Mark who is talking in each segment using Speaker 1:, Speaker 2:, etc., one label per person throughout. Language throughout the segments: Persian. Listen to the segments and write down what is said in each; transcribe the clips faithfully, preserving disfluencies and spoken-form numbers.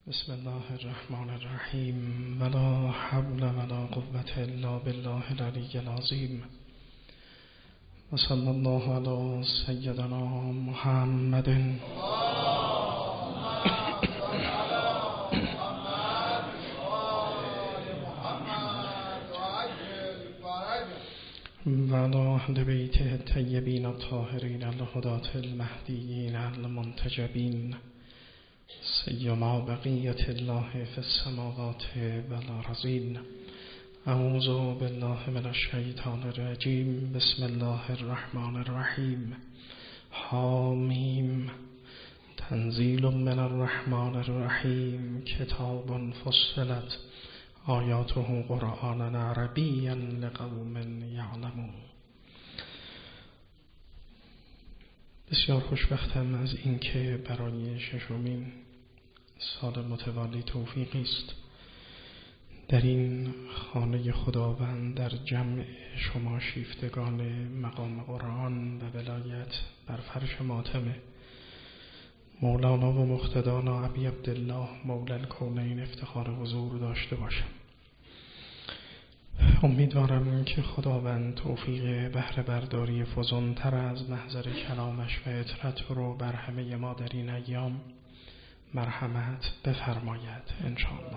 Speaker 1: بسم الله الرحمن الرحیم ولا حول ولا قوة الا بالله العلی العظیم و صلی الله علی سیدنا محمد و علی اهل بیته الطیبین الطاهرین الهداة المهدیین المنتجبین سیما بقیت الله فی السماوات والارضین. اعوذ بالله من الشیطان الرجیم. بسم الله الرحمن الرحیم. حامیم تنزیل من الرحمن الرحیم کتاب فصلت آیاته قرآنا عربیا لقوم یعلمون. بسیار خوشبختم از اینکه برای ششمین سال متوالی توفیقی است در این خانه خداوند در جمع شما شیفتگان مقام قرآن و ولایت بر فرش ماتم مولانا و مقتدانا ابی عبدالله مولا الکونین افتخار حضور داشته باشم. امیدوارم که خداوند توفیق بهره برداری فزونتر از محضر کلامش و اطرت رو بر همه ما در این ایام مرحمت بفرماید انشاءالله.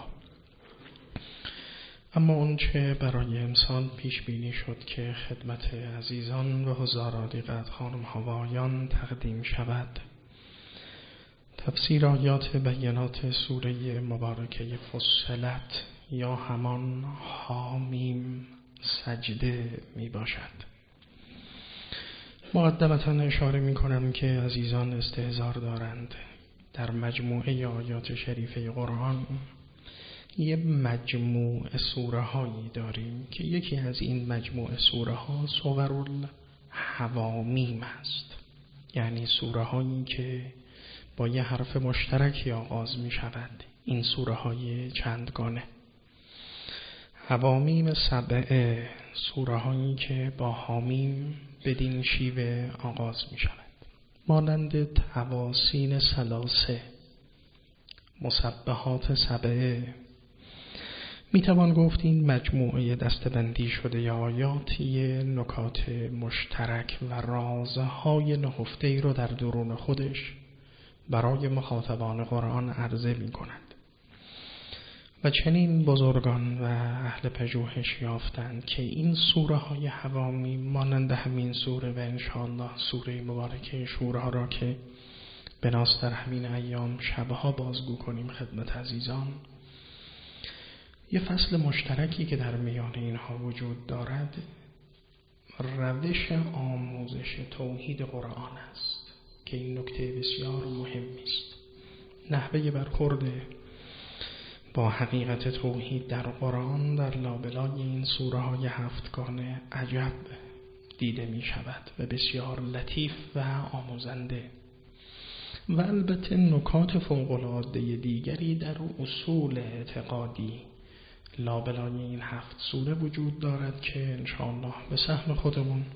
Speaker 1: اما اون چه برای امسال پیش بینی شد که خدمت عزیزان و حضار دیقت خانم هوایان تقدیم شود، تفسیر آیات بینات سوره مبارکه فصلت یا همان حامیم سجده می باشد. مقدمتا اشاره می کنم که عزیزان استحضار دارند در مجموعه آیات شریفه قرآن یه مجموعه سوره هایی داریم که یکی از این مجموعه سوره ها سور الحوامیم است، یعنی سوره هایی که با یه حرف مشترکی آغاز می شود. این سوره های چندگانه حوامیم سبعه، سوره هایی که با حامیم بدین شیوه آغاز می شود، مانند تواسین سلاسه، مسبحات سبعه. می توان گفت این مجموعه دستبندی شده یا آیات یه نکات مشترک و رازهای نهفته رو در درون خودش برای مخاطبان قرآن عرضه می کند و چنین بزرگان و اهل پژوهش یافتند که این سوره های حوامیم مانند همین سوره و انشاءالله سوره مبارکه شورا را که بناس در همین ایام شبها بازگو کنیم خدمت عزیزان، یه فصل مشترکی که در میان اینها وجود دارد روش آموزش توحید قرآن است که این نکته بسیار مهمی است. نحوه برخورد با حقیقت توحید در قرآن در لابلای این سوره های هفتگانه عجب دیده می شود و بسیار لطیف و آموزنده. و البته نکات فوق‌العاده دیگری در اصول اعتقادی لابلای این هفت سوره وجود دارد که انشاءالله به سهم خودمون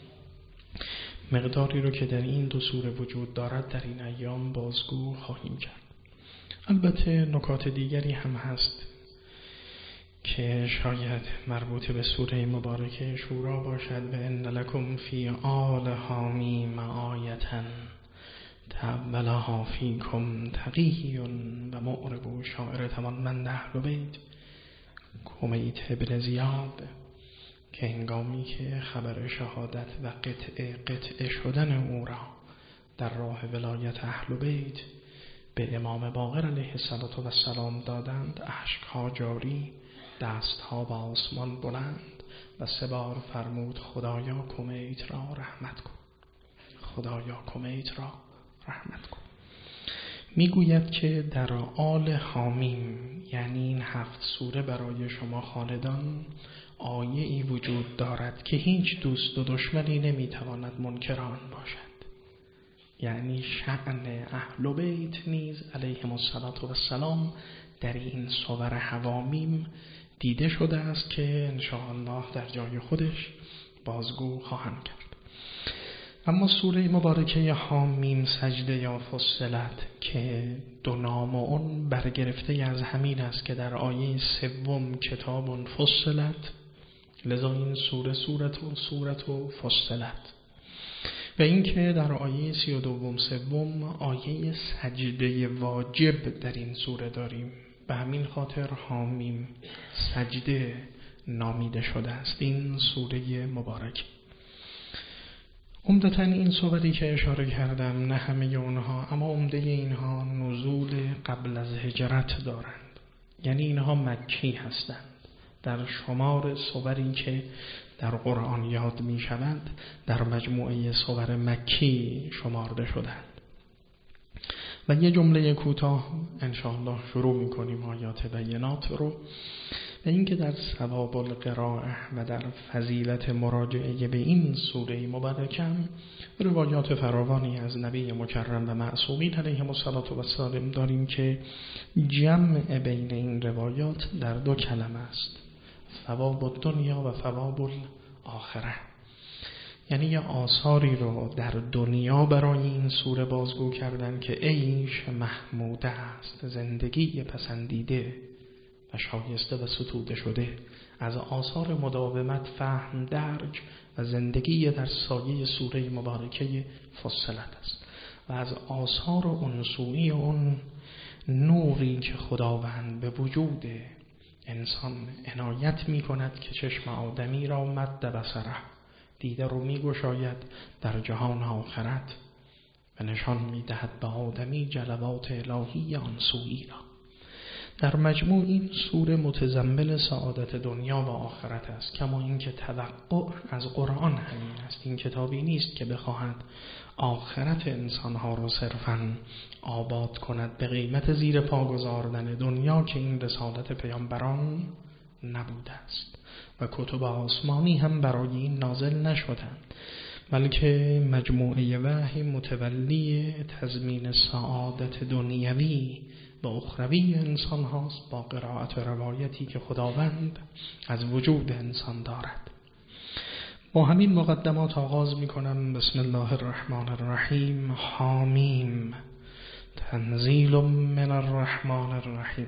Speaker 1: مقداری رو که در این دو سوره وجود دارد در این ایام بازگو خواهیم کرد. البته نکات دیگری هم هست که شاید مربوط به سوره مبارکه شورا باشد. و ان لکم فی آل حامیم آیةً تأولها فیکم تقی و معرب شاعر توانمند اهل بیت کمیت ابن زیاد که هنگامی که خبر شهادت و قطع قطع شدن او را در راه ولایت اهل بیت به امام باقر علیه السلام دادند، اشکها جاری، دستها به آسمان بلند و سه بار فرمود خدایا کمیت را رحمت کن، خدایا کمیت را رحمت کن. میگوید که در آل حامیم، یعنی این هفت سوره برای شما خالدان، آیه ای وجود دارد که هیچ دوست و دشمنی نمیتواند منکر آن باشد، یعنی شأن اهل بیت نیز علیهم السلام در این سور حوامیم دیده شده است که انشاءالله در جای خودش بازگو خواهم کرد. اما سوره مبارکه حامیم سجده یا فصلت که دو نام اون برگرفته از همین است که در آیه سوم کتاب فصلت، لذا این سوره سورت و سورت و فصلت، و اینکه در آیه سی و دوم سوم آیه سجده واجب در این سوره داریم، به همین خاطر حامیم سجده نامیده شده است این سوره مبارک. عمدتاً این صوری که اشاره کردم، نه همه اونها اما عمده اینها نزول قبل از هجرت دارند، یعنی اینها مکی هستند. در شمار صوری که در قرآن یاد می شود در مجموعه صور مکی شمارده شدند. و یه جمله کوتاه انشاءالله شروع می کنیم آیات بینات رو، و اینکه در ثواب القراءه و در فضیلت مراجعه به این سوره مبارکه روایات فراوانی از نبی مکرم و معصومین علیهم السلام داریم که جمع بین این روایات در دو کلمه است: ثواب دنیا و ثواب الاخره. یعنی یه آثاری رو در دنیا برای این سوره بازگو کردن که عیش محموده است، زندگی پسندیده و شایسته و ستوده شده، از آثار مداومت فهم درک و زندگی در سایه سوره مبارکه فصلت است، و از آثار انسوئی اون نوری که خداوند به وجود انسان عنایت می کند که چشم آدمی را مد بصره، دیده رو می گشاید در جهان آخرت و نشان می دهد به آدمی جلوات الهی انسوئی را. در مجموع این سوره متضمن سعادت دنیا و آخرت است، کما اینکه توقع از قرآن همین است. این کتابی نیست که بخواهد آخرت انسانها رو صرفاً آباد کند به قیمت زیر پا گذاردن دنیا، که این رسالت پیامبران نبوده است و کتب آسمانی هم برای این نازل نشدند، بلکه مجموعه وحی متولی تضمین سعادت دنیوی و اخروی انسان هاست، با قرائت روایتی که خداوند از وجود انسان دارد. با همین مقدمات آغاز می کنم. بسم الله الرحمن الرحیم. حامیم تنزیل من الرحمن الرحیم.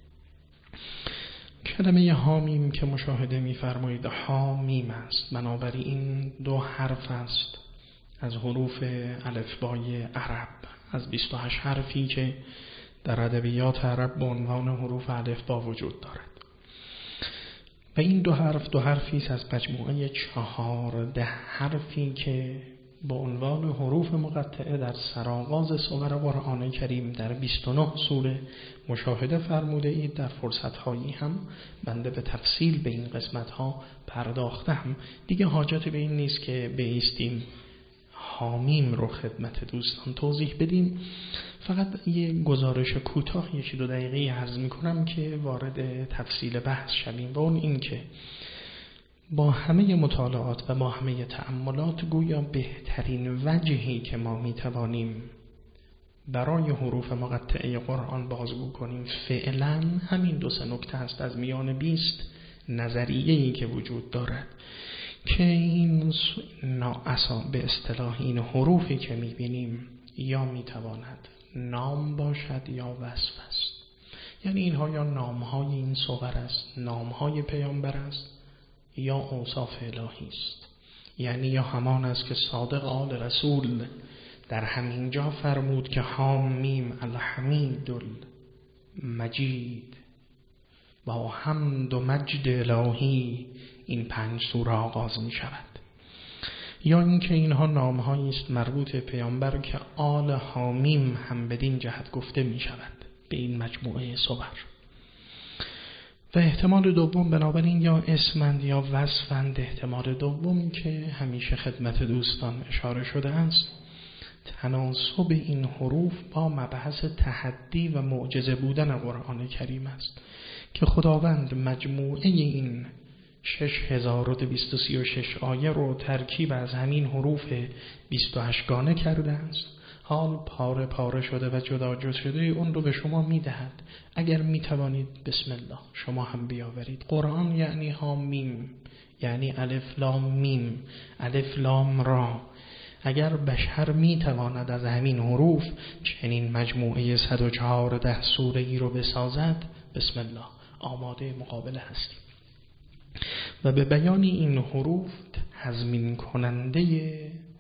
Speaker 1: کلمه حامیم که مشاهده می فرمایید حامیم است، بنابراین این دو حرف است از حروف الفبای عرب، از بیست و هشت حرفی که در ادبیات عرب به عنوان حروف الفبا وجود دارد. و این دو حرف دو حرفی است از مجموعه چهارده حرفی که با عنوان حروف مقطعه در سرآغاز سور قرآن کریم در بیست و نه سوره مشاهده فرموده اید. در فرصت‌هایی هم بنده به تفصیل به این قسمت‌ها پرداختم، دیگه حاجت به این نیست که بایستیم حامیم رو خدمت دوستان توضیح بدیم. فقط یه گزارش کوتاه یکی دو دقیقه عرض می‌کنم که وارد تفصیل بحث شویم، و اون این که با همه مطالعات و با همه تأملات گویا بهترین وجهی که ما میتوانیم برای حروف مقطعه قرآن بازگو کنیم فعلا همین دو سه نکته است از میان بیست نظریه‌ای که وجود دارد، که این نااصا به اصطلاح این حروفی که میبینیم یا میتواند نام باشد یا وصف است. یعنی اینها یا نامهای این صور است، نامهای پیامبر است، یا اوصاف الهی است. یعنی یا همان است که صادق آل رسول در همین جا فرمود که حامیم الحمید المجید، با حمد و مجد الهی این پنج سوره آغاز می شود. یا اینکه اینها نامهایی است مربوط پیامبر که آل حامیم هم بدین جهت گفته می شود به این مجموعه سور. و احتمال دوم بنابراین یا اسمند یا وصفند. احتمال دوم که همیشه خدمت دوستان اشاره شده است، تناسب این حروف با مبحث تحدی و معجزه بودن قرآن کریم است که خداوند مجموعه این شش هزار و دویست و سی و شش آیه رو ترکیب از همین حروف بیست و هشت گانه کرده است. حال پاره پاره شده و جدا جدا شده اون رو به شما میدهد. اگر میتوانید بسم الله شما هم بیاورید. قرآن یعنی حامیم، یعنی الف لام میم، الف لام را، اگر بشر میتواند از همین حروف چنین مجموعه صد و چهارده سوره ای رو بسازد، بسم الله، آماده مقابله هستیم. و به بیان این حروف تضمین کننده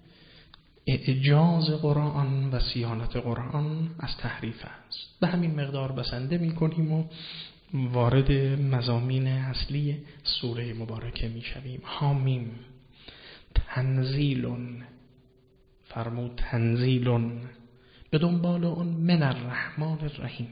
Speaker 1: اعجاز قرآن و صیانت قرآن از تحریف است. به همین مقدار بسنده می کنیم و وارد مضامین اصلی سوره مبارکه می شویم. حامیم، تنزیلون، فرمود تنزیلون، به دنبال اون من الرحمن الرحیم.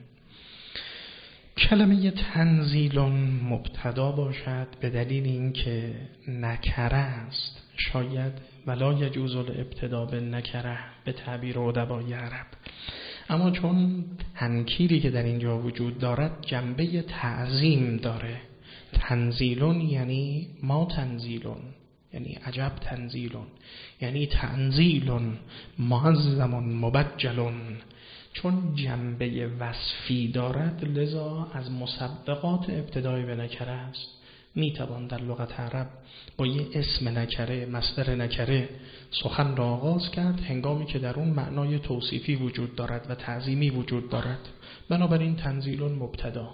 Speaker 1: کلمه تنزیلون مبتدا باشد به دلیل اینکه نکره است، شاید ولا یجوز الابتدا بالنکره به تعبیر ادبای عرب، اما چون تنکیری که در اینجا وجود دارد جنبه تعظیم داره. تنزیلون یعنی ما تنزیلون، یعنی عجب تنزیلون، یعنی تنزیلون معظمون مبجلون. چون جنبه وصفی دارد لذا از مسبقات ابتدای به نکره است. میتوان در لغت عرب با یه اسم نکره، مصدر نکره سخن را آغاز کرد هنگامی که در اون معنای توصیفی وجود دارد و تعظیمی وجود دارد. بنابراین تنزیلون مبتدا.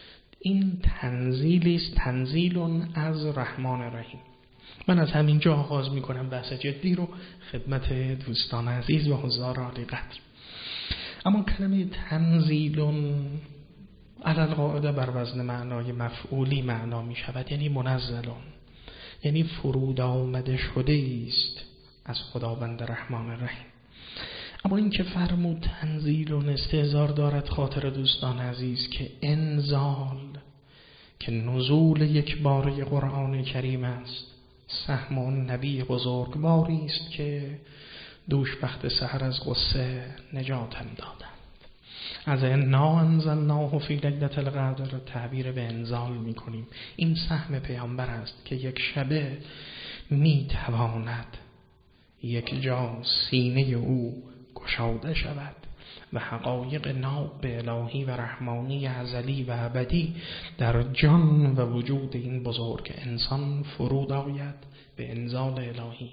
Speaker 1: این تنزیلی است، تنزیلون از رحمان رحیم. من از همینجا آغاز میکنم بحث جدی رو خدمت دوستان عزیز و حضار عالی قدر. اما کلمه تنزیلون علی القاعده بر وزن معنای مفعولی معنا می شود، یعنی منزلون، یعنی فرود آمده شده است از خداوند رحمان رحیم. اما این که فرمود تنزیلون استهزار دارد خاطر دوستان عزیز که انزال، که نزول یک باره قرآن کریم است، سهم اون نبی بزرگواری است که دوش وقت سحر از غصه نجاتم دادند. از انا انزلناه فی لیلة القدر تعبیر به انزال می کنیم. این سهم پیامبر است که یک شبه می تواند یک جا سینه او گشاده شود و حقایق ناب الهی و رحمانی ازلی و ابدی در جان و وجود این بزرگ انسان فرود آید به انزال الهی.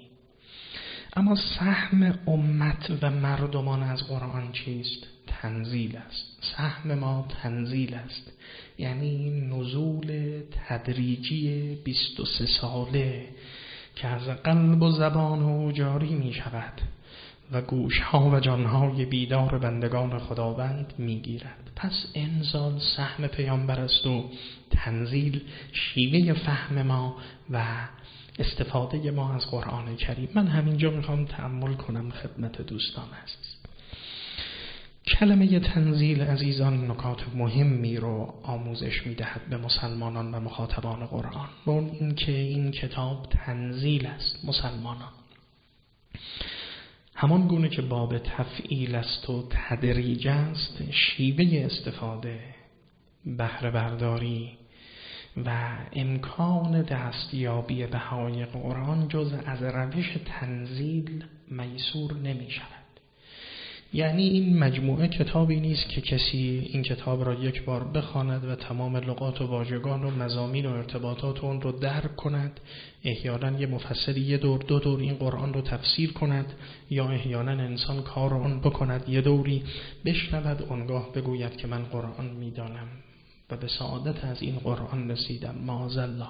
Speaker 1: اما سهم امت و مردمان از قرآن چیست؟ تنزیل است. سهم ما تنزیل است، یعنی نزول تدریجی بیست و سه ساله که از قلب و زبان او جاری می شود و گوشها و جانهای بیدار بندگان خداوند می گیرد. پس انزال سهم پیامبر است و تنزیل شیوه فهم ما و استفاده ما از قرآن کریم. من همینجا میخوام تأمل کنم خدمت دوستان عزیز. کلمه تنزیل عزیزان نکات مهمی رو آموزش میدهد به مسلمانان و مخاطبان قرآن. با این که این کتاب تنزیل است مسلمانان، همان گونه که باب تفعیل است و تدریج است، شیوه استفاده، بهره برداری و امکان دستیابی به حقایق قرآن جز از روش تنزیل میسور نمی شود. یعنی این مجموعه کتابی نیست که کسی این کتاب را یک بار بخواند و تمام لغات و واژگان و مضامین و ارتباطات اون رو درک کند. احیانا یه مفسری یه دور دو دور این قرآن رو تفسیر کند، یا احیانا انسان کار اون بکند یه دوری بشنود اونگاه بگوید که من قرآن میدانم و به سعادت از این قرآن رسیدم. معاذالله.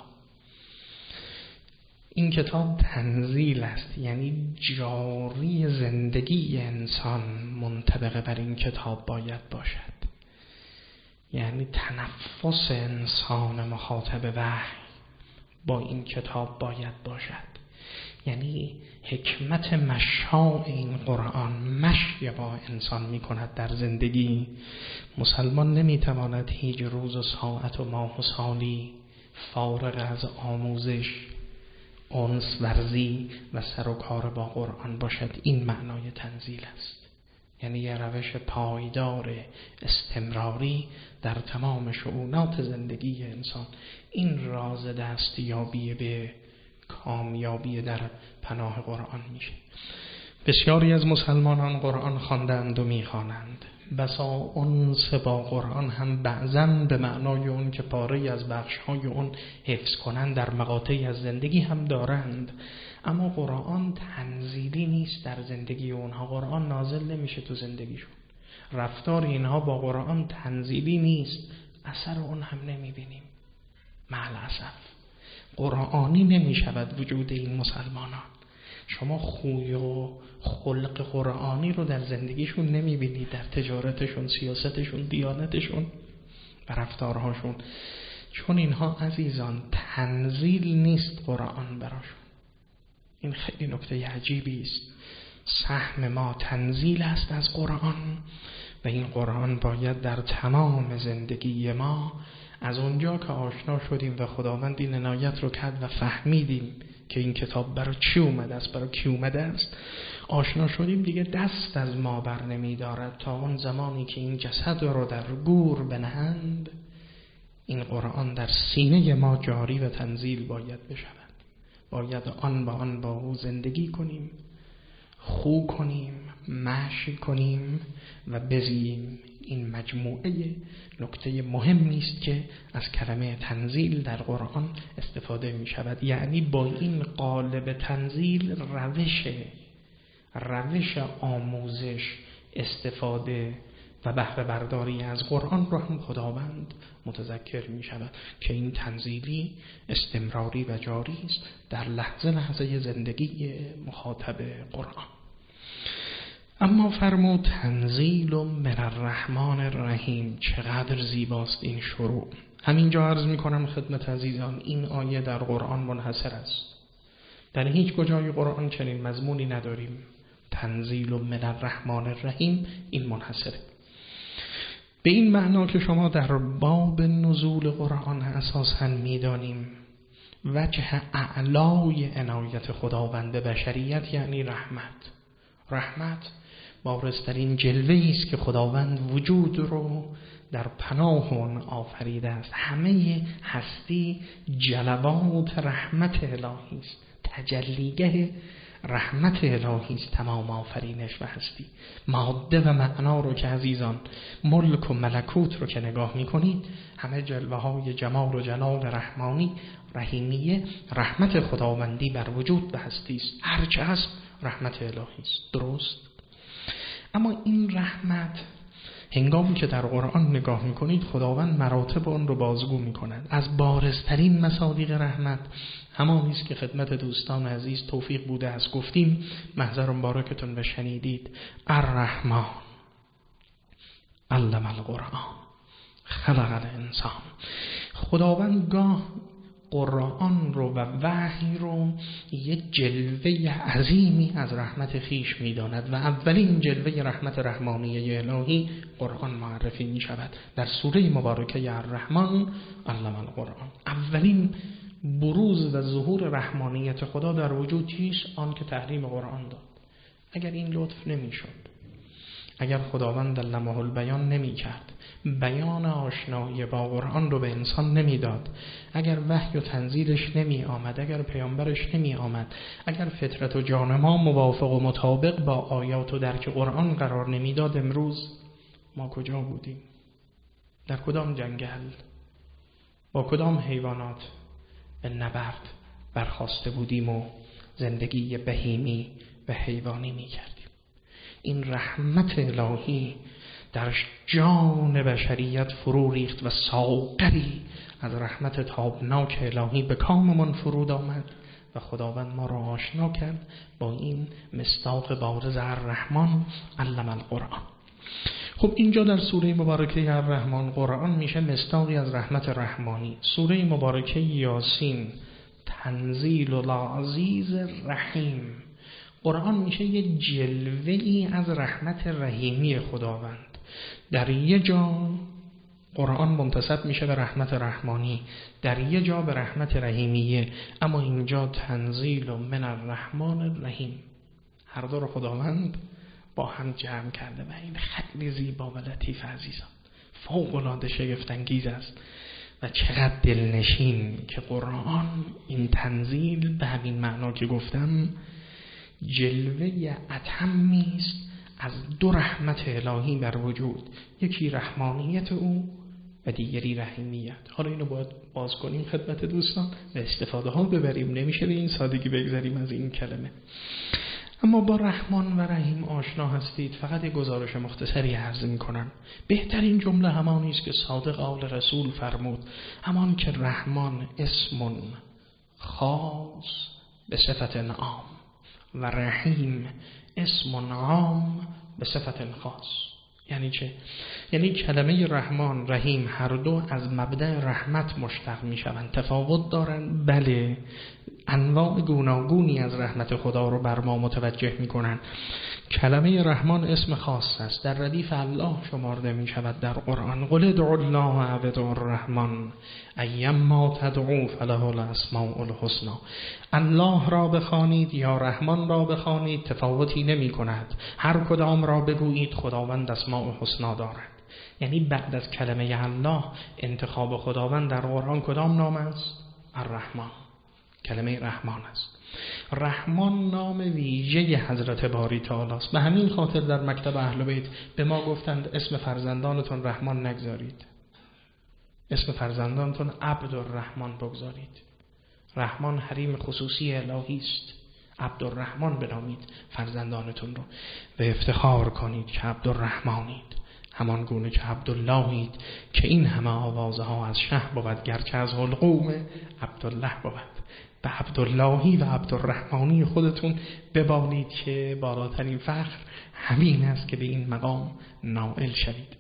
Speaker 1: این کتاب تنزیل است، یعنی جاری زندگی انسان منطبق بر این کتاب باید باشد. یعنی تنفس انسان مخاطب وحی با این کتاب باید باشد. یعنی حکمت مشاع این قرآن مشی با انسان می کند در زندگی. مسلمان نمی تواند هیچ روز و ساعت و ماه و سالی فارغ از آموزش، انس ورزی و سر و کار با قرآن باشد. این معنای تنزیل است، یعنی یه روش پایدار استمراری در تمام شؤونات زندگی انسان. این راز دستیابی به کامیابی در پناه قرآن میشه. بسیاری از مسلمانان قرآن خواندند و می‌خوانند. بسا انس با قرآن هم بعضاً به معنای اون که پاره از بخش‌های اون حفظ کنند در مقاطعی از زندگی هم دارند، اما قرآن تنزیلی نیست در زندگی اونها. قرآن نازل نمیشه تو زندگیشون. رفتار اینها با قرآن تنزیلی نیست، اثر اون هم نمیبینیم. معلاسف قرآنی نمیشود وجود این مسلمانان. شما خوی و خلق قرآنی رو در زندگیشون نمیبینید، در تجارتشون، سیاستشون، دیانتشون و رفتارهاشون، چون اینها عزیزان تنزیل نیست قرآن براشون. این خیلی نکته عجیبی است. سهم ما تنزیل است از قرآن و این قرآن باید در تمام زندگی ما، از اونجا که آشنا شدیم و خداوند این عنایت رو کرد و فهمیدیم که این کتاب برای چی اومده است، برای کی اومده است، آشنا شدیم، دیگه دست از ما بر نمی دارد تا اون زمانی که این جسد رو در گور بنهند این قرآن در سینه ما جاری و تنزیل باید بشود. باید آن با آن با او زندگی کنیم، خو کنیم، مشی کنیم و بزییم. این مجموعه نکته مهمی است که از کلمه تنزیل در قرآن استفاده می شود. یعنی با این قالب تنزیل روش روش آموزش، استفاده و بهره برداری از قرآن رو هم خداوند متذکر می شود که این تنزیلی استمراری و جاری است در لحظه لحظه زندگی مخاطب قرآن. اما فرمود تنزیل من الرحمن الرحیم. چقدر زیباست این شروع. همینجا عرض می کنم خدمت عزیزان، این آیه در قرآن منحصر است. در هیچ کجای قرآن چنین مضمونی نداریم. تنزیل من الرحمن الرحیم این منحصره. به این معنا که شما در باب نزول قرآن اساساً می‌دانیم وجه اعلای عنایت خداوند بشریت یعنی رحمت. رحمت بارزترین جلوه‌ای است که خداوند وجود رو در پناه اون آفریده است. همه هستی جلوات رحمت الهی است، تجلیگه رحمت الهی است تمام آفرینش و هستی. ماده و معنا رو که عزیزان، ملک و ملکوت رو که نگاه میکنید، همه جلوه های جمال و جلال رحمانی رحیمیه رحمت خداوندی بر وجود و هستی است. هرچه هست رحمت الهی است. درست؟ اما این رحمت هنگامی که در قرآن نگاه میکنید خداوند مراتب آن رو بازگو میکند. از بارزترین مصادیق رحمت همانی است که خدمت دوستان عزیز توفیق بوده است گفتیم، محضر مبارکتون بشنیدید. الرحمن علم القرآن خلق الانسان. خداوند گاه قرآن رو و وحی رو یک جلوه عظیمی از رحمت خیش می‌داند و اولین جلوه رحمت رحمانیه الهی قرآن معرفی می شود. در سوره مبارکه الرحمن علم القرآن اولین بروز و ظهور رحمانیت خدا در وجود چیست؟ آن که تحریم قرآن داد. اگر این لطف نمی شد، اگر خداوند علمه البیان نمی کرد، بیان آشنایی با قرآن رو به انسان نمی داد، اگر وحی و تنزیلش نمی آمد، اگر پیامبرش نمی آمد، اگر فطرت و جان ما موافق و مطابق با آیات و درک قرآن قرار نمی داد، امروز ما کجا بودیم؟ در کدام جنگل؟ با کدام حیوانات به نبرد برخاسته بودیم و زندگی بهیمی و حیوانی می کردیم؟ این رحمت الهی در جان بشریت فرو ریخت و ساغری از رحمت تابناک الهی به کاممان فرود آمد و خداوند ما را آشنا کرد با این مصداق بارز الرحمن علم القرآن. خب اینجا در سوره مبارکه الرحمن قرآن میشه مصداقی از رحمت رحمانی. سوره مبارکه یاسین تنزیل العزیز الرحیم. قرآن میشه یه جلوه‌ای از رحمت رحیمی خداوند. در یه جا قرآن منتسب میشه به رحمت رحمانی، در یه جا به رحمت رحیمیه، اما اینجا تنزیل من الرحمن الرحیم. هر دو رو خداوند با هم جمع کرده و این خیلی زیبا و لطیف عزیزان، فوق العاده شگفت انگیز است و چقدر دلنشین که قرآن این تنزیل به همین معنا که گفتم جلوه اتمی است از دو رحمت الهی بر وجود، یکی رحمانیت او و دیگری رحیمیت. حالا اینو باید باز کنیم خدمت دوستان و استفاده ها ببریم، نمیشه به این سادگی بگذاریم از این کلمه. اما با رحمان و رحیم آشنا هستید. فقط یک گزارش مختصری عرض می‌کنم. بهترین جمله همانی است که صادق آل رسول فرمود، همان که رحمان اسم خاص به صفت عام و رحیم اسم عام به صفت خاص. یعنی چه؟ یعنی کلمه رحمان رحیم هر دو از مبدأ رحمت مشتق میشوند. تفاوت دارند، بله، انواع گوناگونی از رحمت خدا رو بر ما متوجه میکنن. کلمه رحمان اسم خاص است، در ردیف الله شمارده می شود در قرآن. قل ادعوا الله او ادعوا الرحمن ایما تدعوا فله الاسماء الحسنی. الله را بخوانید یا رحمان را بخوانید تفاوتی نمی کند، هر کدام را بگویید خداوند اسماء حسنا دارد. یعنی بعد از کلمه الله انتخاب خداوند در قرآن کدام نام است؟ الرحمن. کلمه رحمان است. رحمان نام ویژه حضرت باری تعالی است. به همین خاطر در مکتب اهل بیت به ما گفتند اسم فرزندانتون رحمان نگذارید، اسم فرزندانتون عبدالرحمن بگذارید. رحمان حریم خصوصی الهی است. عبدالرحمن بنامید فرزندانتون رو و افتخار کنید که عبدالرحمنید، همان گونه که عبداللهید که این همه آوازها از شه بود، گرچه از حلقوم عبدالله بود. به عبداللهی و عبدالرحمنی خودتون ببالید که بالاترین فخر همین است که به این مقام نائل شوید.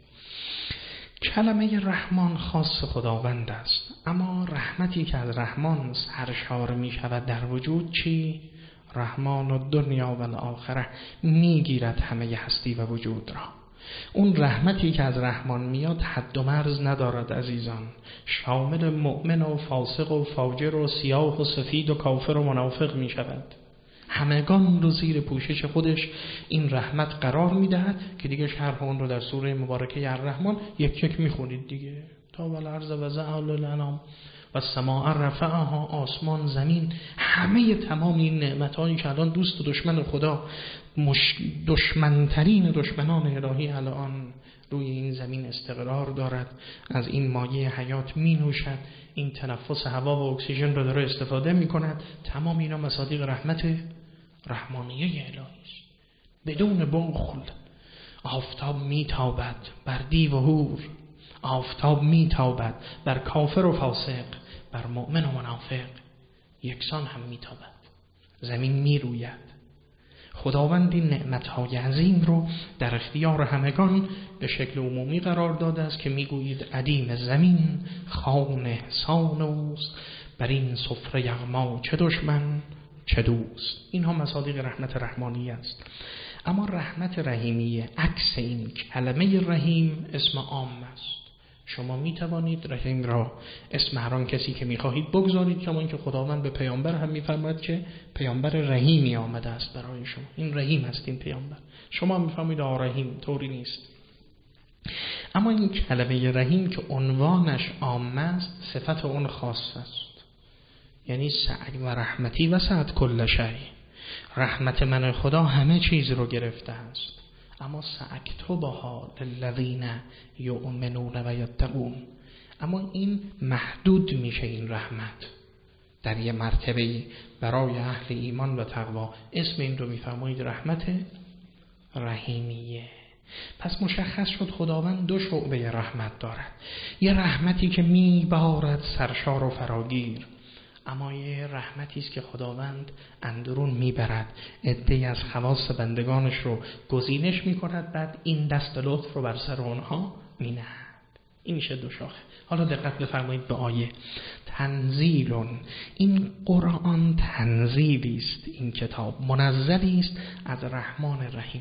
Speaker 1: کلمه رحمان خاص خداوند است، اما رحمتی که از رحمان سرشار می شود در وجود چی؟ رحمان و دنیا و الاخره می گیرد همه هستی و وجود را. اون رحمتی که از رحمان میاد حد و مرز ندارد عزیزان، شامل مؤمن و فاسق و فاجر و سیاه و سفید و کافر و منافق می شود. همگان رو زیر پوشش خودش این رحمت قرار میدهد که دیگه شرح اون رو در سوره مبارکه الرحمن یک یک میخونید دیگه. تا والارض وضعها للانام و السماء رفعها، آسمان زمین، همه تمام این نعمتایی که الان دوست و دشمن خدا، مش... دشمنترین دشمنان الهی الان روی این زمین استقرار دارد، از این مایه حیات می نوشد، این تنفس هوا و اکسیژن رو داره استفاده می کند. تمام اینا مصادیق رحمت رحمانیه الهی است. بدون بخل آفتاب می تابد بر دیو و هور، آفتاب می تابد بر کافر و فاسق، بر مؤمن و منافق یکسان هم می تابد. زمین می روید. خداوند این نعمتهای عظیم رو در اختیار همگان به شکل عمومی قرار داده است که میگویید عدیم زمین خوان احسان اوست، بر این سفره یغما چه دشمن چه دوست. اینها مصادیق رحمت رحمانی است. اما رحمت رحیمیه عکس این. کلمه رحیم اسم عام است. شما می توانید رحیم را اسم هر آن کسی که می خواهید بگذارید، کما اینکه خداوند به پیامبر هم می فرماید که پیامبر رحیمی آمده است برای شما. این رحیم است این پیامبر. شما می فهمید آ رحیم، طوری نیست. اما این کلمه رحیم که عنوانش عام است، صفت اون خاص است. یعنی سعی و رحمتی و سعد کل شیء. رحمت من خدا همه چیز رو گرفته است. اما سأکتبها للذین یؤمنون و یتقون. اما این محدود میشه این رحمت در یه مرتبه برای اهل ایمان و تقوا. اسم این رو میفرمایید رحمت رحیمیه. پس مشخص شد خداوند دو شعبه رحمت دارد. یه رحمتی که میبارد سرشار و فراگیر، اما یه رحمتی است که خداوند اندرون میبرد، عده‌ای از خواص بندگانش رو گزینش میکند، بعد این دست لطف رو بر سر اونها مینهد. این میشه دو شاخه. حالا دقت بفرمایید به آیه. تنزیلون، این قرآن تنزیلی است، این کتاب منزلی است از رحمان رحیم.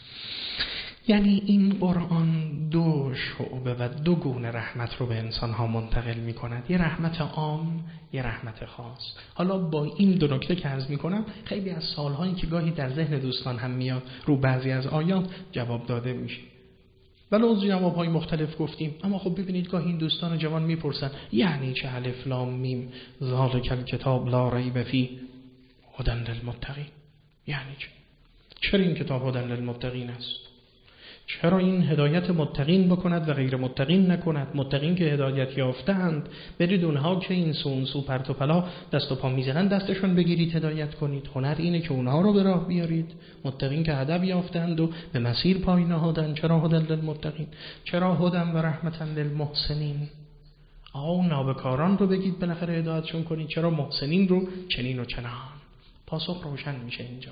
Speaker 1: یعنی این قرآن دو شعبه و دو گونه رحمت رو به انسانها منتقل می کند. یه رحمت عام، یه رحمت خاص. حالا با این دو نکته که عرض می کنم، خیلی از سوالهایی که گاهی در ذهن دوستان هم میاد رو بعضی از آیات جواب داده میشه. ولی از جوابهای مختلف گفتیم، اما خب ببینید گاهی این دوستان جوان میپرسن یعنی چه الف لام میم ذالک الکتاب لا ریب فیه هدی للمتقین؟ یعنی چه؟ چرا این کتاب هدی للمتقین است؟ چرا این هدایت متقین بکند و غیر متقین نکند؟ متقین که هدایت یافتند برید اونها که این سو اون سو پرت و پلا دست و پا میزنن دستشون بگیرید هدایت کنید. هنر اینه که اونها رو به راه بیارید. متقین که هدف یافتند و به مسیر پای نهادند. چرا هدی للمتقین؟ چرا هدی و رحمتا للمحسنین؟ آو نابکاران رو بگید بالاخره هدایتشون کنید، چرا محسنین رو چنین و چنان؟ پاسخ روشن میشه اینجا.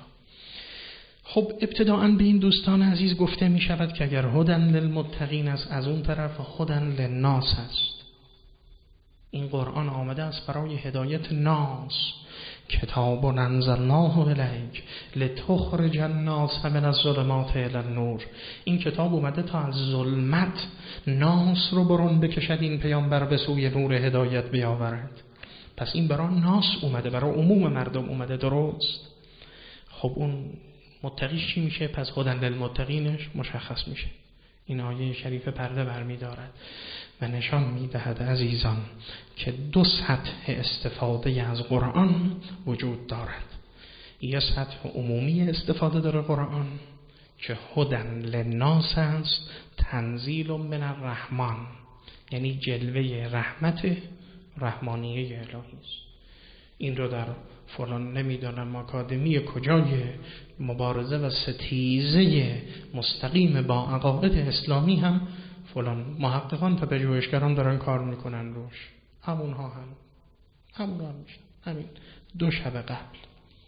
Speaker 1: خب ابتداءً به این دوستان عزیز گفته می شود که اگر هدی للمتقین است، از اون طرف هدی للناس است. این قرآن آمده است برای هدایت ناس. کتاب انزلناه الیک لتخرج الناس من الظلمات الی النور. این کتاب اومده تا از ظلمت ناس رو برون بکشد، این پیامبر به سوی نور هدایت بیاورد. پس این برای ناس اومده، برای عموم مردم اومده، درست؟ خب اون متقیش چی میشه؟ پس هدی للمتقینش مشخص میشه. این آیه شریف پرده برمی‌دارد و نشان میدهد عزیزان که دو سطح استفاده از قرآن وجود دارد. یه سطح عمومی استفاده داره قرآن که هدی للناس است، تنزیل من الرحمن، یعنی جلوه رحمت رحمانیه الهی است. این رو در فلان نمیدانم آکادمی کجای مبارزه و ستیزه مستقیم با عقاید اسلامی هم فلان محققان و پژوهشگران دارن کار میکنن روش. همونها هم همونها هم میشن. همین دو شب قبل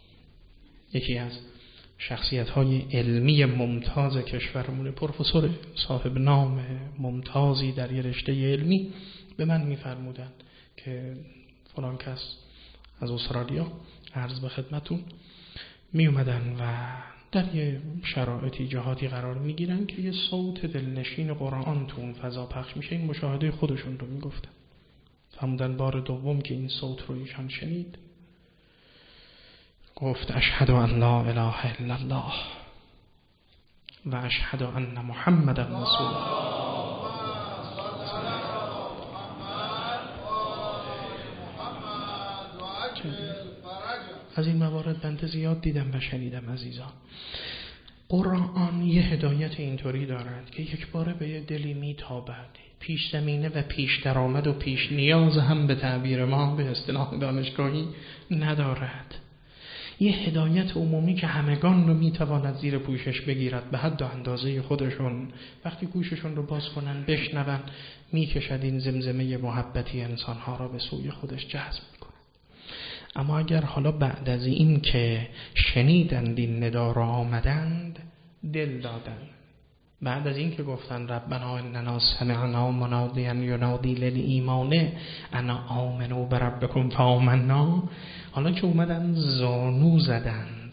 Speaker 1: یکی از شخصیت‌های علمی ممتاز کشورمون، پروفسور صاحب نام ممتازی در یه رشته علمی، به من میفرمودن که فلان کس از استرالیا عرض به خدمتون می اومدن و در یه شرایطی جهاتی قرار می گیرن که یه صوت دلنشین قرآن تو اون فضا پخش میشه. این مشاهده خودشون رو می گفتن. فرمودن بار دوم که این صوت رو ایشان شنید گفت اشهد ان لا اله الا الله و اشهد ان محمد رسول الله. از این موارد بنده زیاد دیدم و شنیدم عزیزان. قرآن یه هدایت اینطوری دارد که یک باره به یه دلی میتابد، پیش زمینه و پیش درآمد و پیش نیاز هم به تعبیر ما به اصطلاح دانشگاهی ندارد. یه هدایت عمومی که همگان رو میتواند زیر پوشش بگیرد به حد و اندازه خودشون. وقتی گوششون رو باز کنن بشنون میکشد این زمزمه محبتی انسانها را به سوی خودش جذب میکنه. اما اگر حالا بعد از این که شنیدند این ندا را آمدند دل دادند، بعد از این که گفتن ربنا اننا سمعنا منادیا ینادی للایمان انا آمنوا بربکم فآمنا، حالا که اومدن زانو زدند،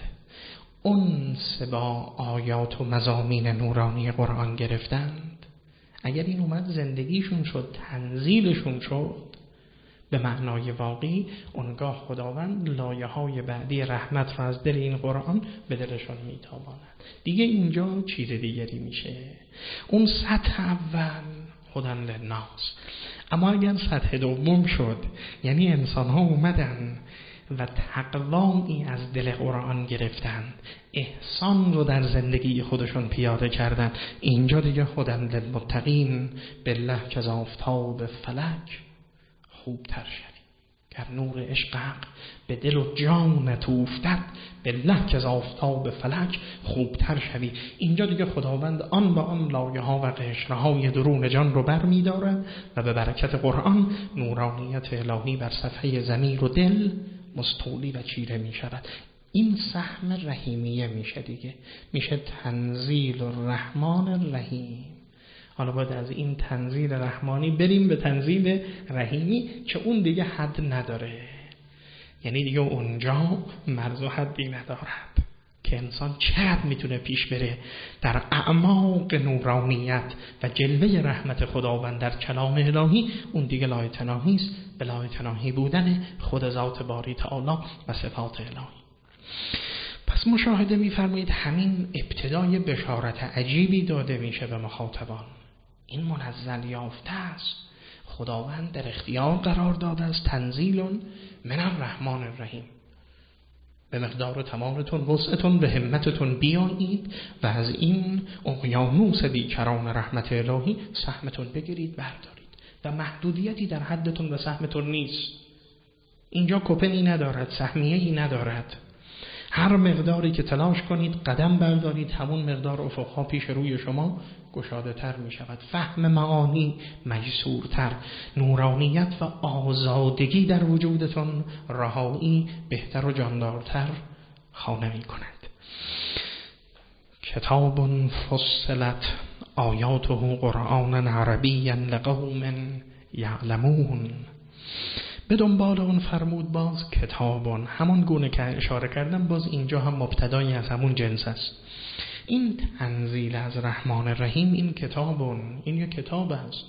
Speaker 1: انس با آیات و مضامین نورانی قرآن گرفتند، اگر این اومد زندگیشون شد، تنزیلشون شد به معنای واقعی، اونگاه خداوند لایه های بعدی رحمت را از دل این قرآن به دلشان میتاباند. دیگه اینجا چیز دیگری میشه. اون سطح اول هدی للناس. اما اگر سطح دوم شد، یعنی انسان ها اومدن و تقوایی از دل قرآن گرفتن، احسان رو در زندگی خودشون پیاده کردن، اینجا دیگه هدی للمتقین بالله که از آفتاب فلک خوبتر شوی. گر نور عشق به دل و جانت افتد، بالله که از آفتاب فلک خوبتر شوی. اینجا دیگه خداوند آن با آن لایه ها و قشرهای درون جان رو بر می دارد و به برکت قرآن نورانیت الهی بر صفحه ضمیر و دل مستولی و چیره می شود. این سهم رحیمیه میشه دیگه، میشه تنزیل الرحمن الرحیم. حالا باید از این تنزیل رحمانی بریم به تنزیل رحیمی که اون دیگه حد نداره، یعنی دیگه اونجا مرز و حدی ندارد که انسان چقدر میتونه پیش بره در اعماق نورانیت و جلوه رحمت خداوند در کلام الهی. اون دیگه لایتناهی است، به لایتناهی بودن خود ذات باری تعالی و صفات الهی. پس مشاهده می‌فرمایید همین ابتدای بشارت عجیبی داده میشه به مخاطبان. این منزل یافته است، خداوند در اختیار قرار داده است، تنزیل من الرحمن الرحیم. به مقدار تمامتون، وسعتون، به همتتون بیایید و از این اقیانوس بیکران رحمت الهی سهمتون بگیرید بردارید و محدودیتی در حدتون و سهمتون نیست. اینجا کوپنی ندارد، سهمیه‌ای ندارد. هر مقداری که تلاش کنید قدم بردارید، همون مقدار افقها پیش روی شما گشاده تر می شود، فهم معانی میسورتر، نورانیت و آزادگی در وجودتون، رهایی بهتر و جاندارتر خانه می کند. کتاب فصلت آیاته قرآنا عربیا لقوم یعلمون. به دنبال اون فرمود باز کتابون، همون گونه که اشاره کردم باز اینجا هم مبتدایی از همون جنس است. این تنزیل از رحمان الرحیم، این کتابون، این یک کتاب است.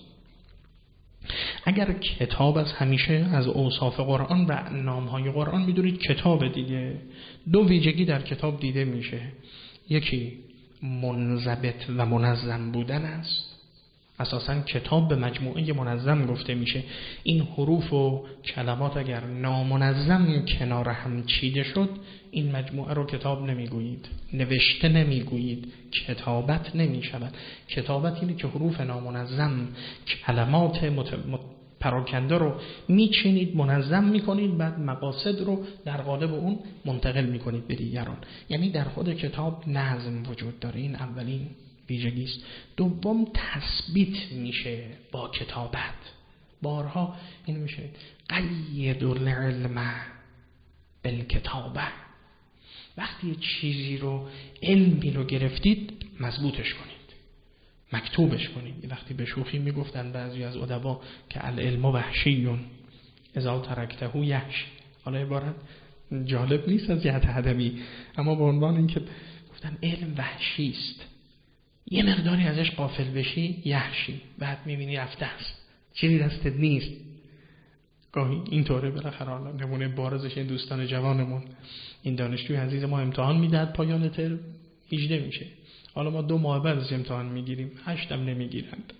Speaker 1: اگر کتاب از همیشه از اوصاف قرآن و نامهای قرآن میدونید کتاب دیگه دو ویژگی در کتاب دیده میشه. یکی منضبط و منظم بودن است. اساساً کتاب به مجموعه منظم گفته میشه. این حروف و کلمات اگر نامنظم کنار هم چیده شد، این مجموعه رو کتاب نمیگویید، نوشته نمیگویید، کتابت نمیشود. کتابت اینه که حروف نامنظم، کلمات مت... مت... پراکنده رو میچینید، منظم میکنید، بعد مقاصد رو در قالب اون منتقل میکنید به دیگران. یعنی در خود کتاب نظم وجود داره. این اولین ویژگی است. دوم تثبیت میشه با کتابت. بارها این میشه قید العلم بالکتابه. وقتی چیزی رو، علمی رو گرفتید، مضبوطش کنید، مکتوبش کنید. وقتی به شوخی میگفتن بعضی از ادبا که العلم وحشیون اذا ترکته یحش. حالا عبارت جالب نیست از جهت ادبی، اما به عنوان اینکه گفتن علم وحشی است، یه مقداری ازش غافل بشی یحشی، بعد میبینی رفته است، چیزی دستت نیست. گاهی اینطوره. بالاخره نمونه بارزش این دوستان جوانمون، این دانشجوی عزیز ما امتحان میداد، پایان ترم هجده میشه. حالا ما دو ماه بعد از امتحان میگیریم، هشتم نمیگیرند.